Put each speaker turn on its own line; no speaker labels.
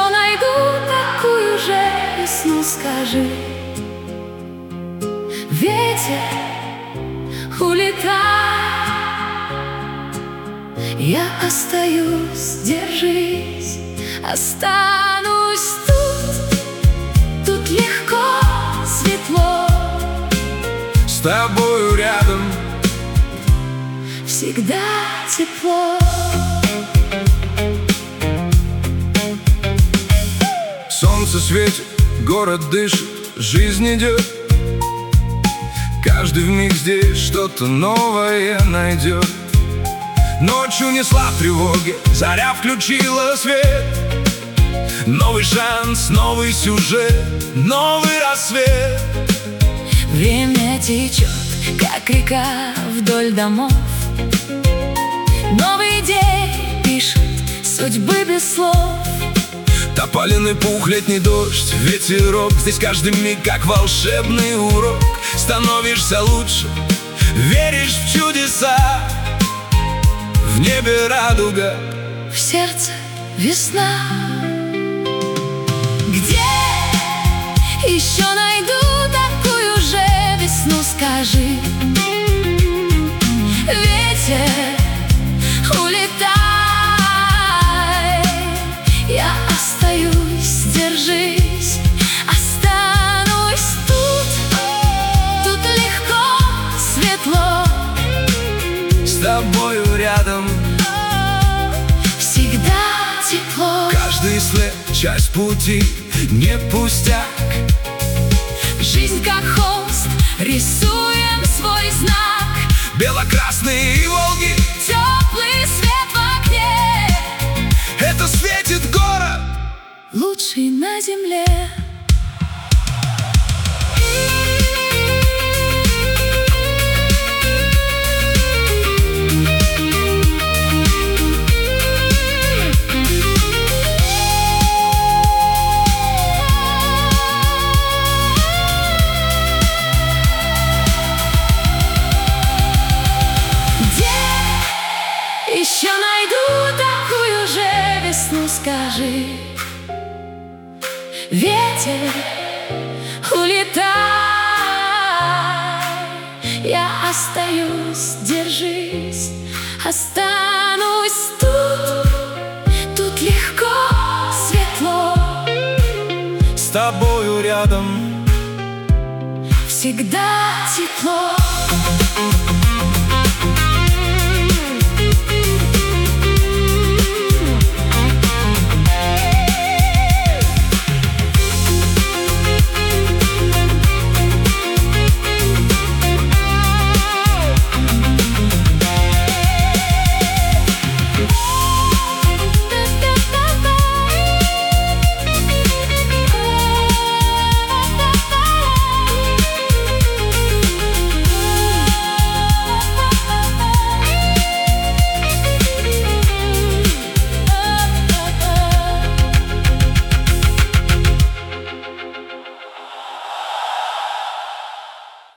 Еще найду такую же весну, скажи. Ветер, улетай, я остаюсь, держись. Останусь тут легко, светло.
С тобою рядом
всегда тепло.
Солнце светит, город дышит, жизнь идет. Каждый вмиг здесь что-то новое найдет. Ночью несла тревоги, заря включила свет. Новый шанс, новый сюжет, новый рассвет.
Время течет, как река вдоль домов. Новый день пишет судьбы без слов.
Тополиный пух, летний дождь, ветерок. Здесь каждый миг как волшебный урок. Становишься лучше, веришь в чудеса. В небе радуга,
в сердце весна. Где еще найду такую же весну, скажи. Ветер, улетай, я остаюсь, держись. Останусь тут легко, светло.
с тобою рядом
всегда тепло.
каждый след, часть пути, не пустяк.
Жизнь как холст, рисуем свой знак.
Бело-красные Волги,
Теплый свет в окне,
это светит город.
лучший на земле. Еще найду такую же весну, скажи. Ветер, улетай, я остаюсь, держись. Останусь тут легко, светло.
С тобою рядом
Всегда тепло.